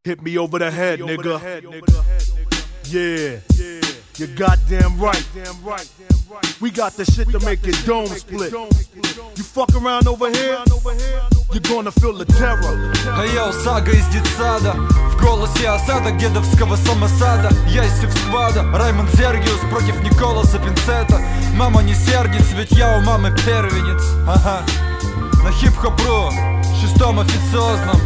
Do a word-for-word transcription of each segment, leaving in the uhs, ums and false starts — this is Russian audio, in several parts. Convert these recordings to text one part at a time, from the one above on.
Hit me over the head, nigga. Yeah, you're goddamn right. We got the shit to make your dome split. You fuck around over here, you're gonna feel the terror. Йоу, сага из детсада, в голосе осадок дедовского самосада. Я из Севсквада, Раймонд Сергиус против Николаса Пинцета. Мама не сердится, ведь я у мамы первенец. Ага, на хип-хоп.ру, шестом официозном.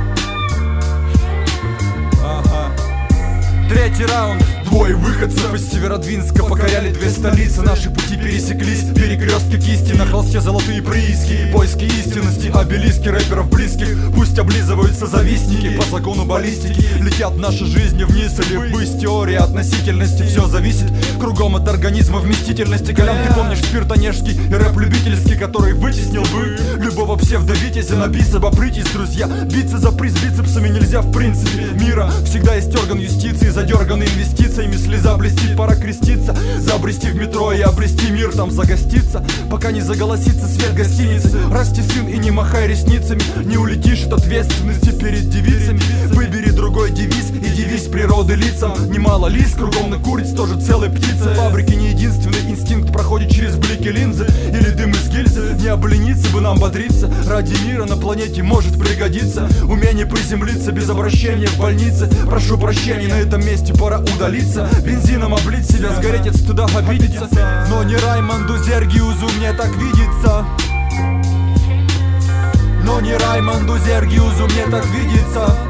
Ага. Третий раунд. Двое выходцев из Северодвинска покоряли две столицы. Наши пути пересеклись, перекрестки кисти. На холсте золотые прииски, поиски истинности, обелиски рэперов близких. Пусть облизываются завистники, по закону баллистики летят наши жизни вниз или ввысь. Теория относительности, все зависит кругом от организма вместительности. Колян, ты помнишь спирт онежский и рэп любительский, который вытеснил бы любого псевдовитязя на бис? Обопритесь, друзья, биться за приз бицепсами нельзя в принципе мира. Всегда есть орган юстиции, задерганы инвестициями. Слеза блестит, пора креститься, забрести в метро и обрести мир, там загоститься, пока не заголосится свет гостиницы. Расти, сын, и не махай ресницами, не улетишь от ответственности перед девицами. Выбери другой девиз и девиз природы лицам. Немало лис, кругом на куриц тоже целая птица. Фабрики не единственный инстинкт проходит через блики линзы или дым из гильзы. Не облениться бы нам бодриться, ради мира на планете может пригодиться умение приземлиться без обращения в больнице. Прошу прощения, на этом месте пора удалиться, бензином облить себя, сгореть от стыда, обидеться. Но не Раймонду Сергиусу мне так видится. Но не Раймонду Сергиусу мне так видится.